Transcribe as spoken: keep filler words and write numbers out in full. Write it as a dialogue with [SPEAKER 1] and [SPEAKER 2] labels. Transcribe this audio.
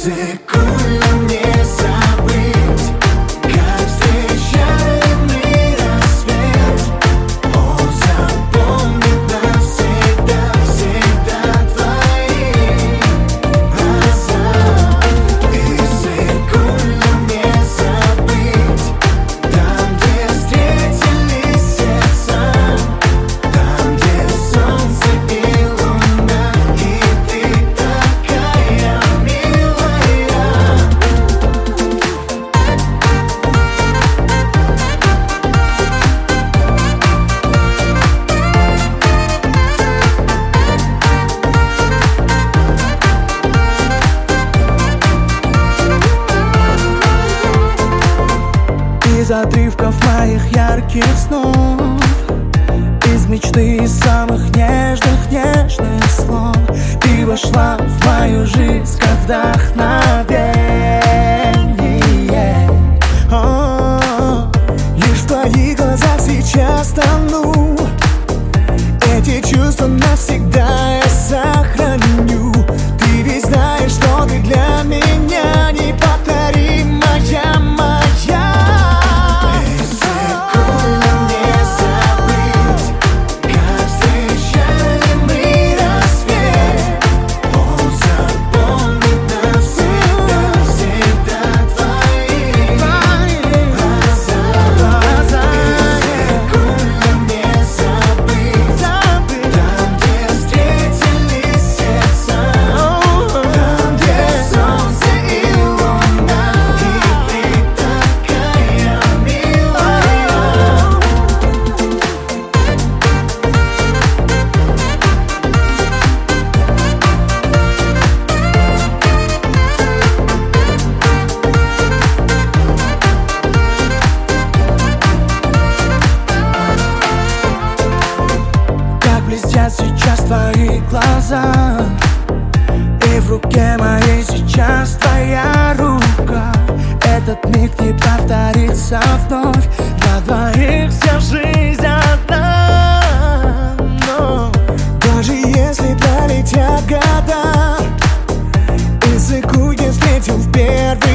[SPEAKER 1] Секунду не забыть, как встречали мы рассвет. Он запомнит навсегда, всегда твои глаза. И секунду не забыть, там, где встретились сердца, там, где солнце и луна, и ты такая милая.
[SPEAKER 2] Из отрывков моих ярких снов, из мечты из самых нежных, нежных слов, ты вошла в мою жизнь как вдохновение. О, лишь в твоих глазах сейчас тону, эти чувства навсегда я сохраню. Ты ведь знаешь, что ты для меня неповторимая, моя. Блестят сейчас твои глаза, и в руке моей сейчас твоя рука. Этот миг не повторится вновь, для двоих вся жизнь одна. Но даже если пролетят года, и секунду встретил в первый